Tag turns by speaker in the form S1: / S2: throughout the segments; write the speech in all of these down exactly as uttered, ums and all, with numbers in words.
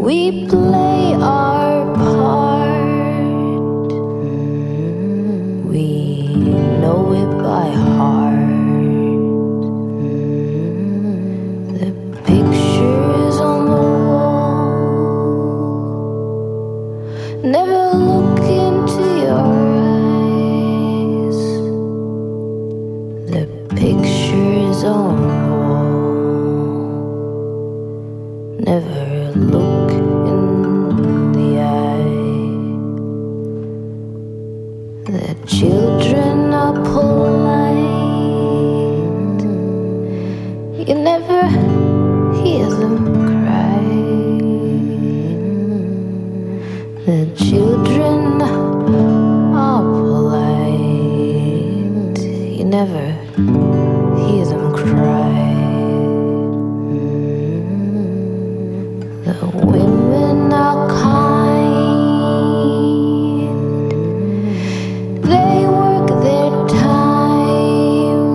S1: We play our part. We know it by heart. The pictures on the wall never look into your eyes. The pictures on the wall never look in the eye. The children are polite. You never hear them cry. The children are polite. You never hear them cry. The women are kind. They work their time.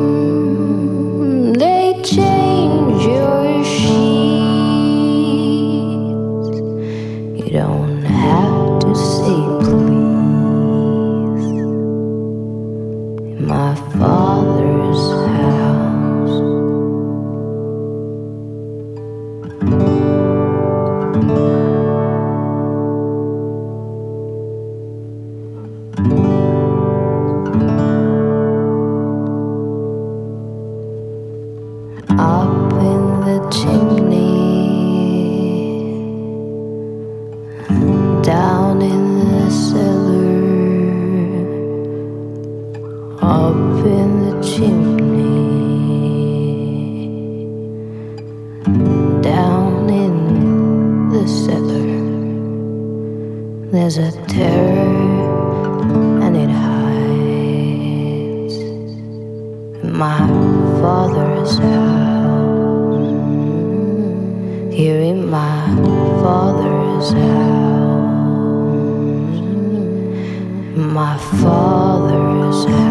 S1: They change your sheets. You don't have to say please. In my father's house, up in the chimney, down in the cellar, up in the chimney, down in the cellar. There's a terror and it hides in my father's house. Here in my father's house. My father's house.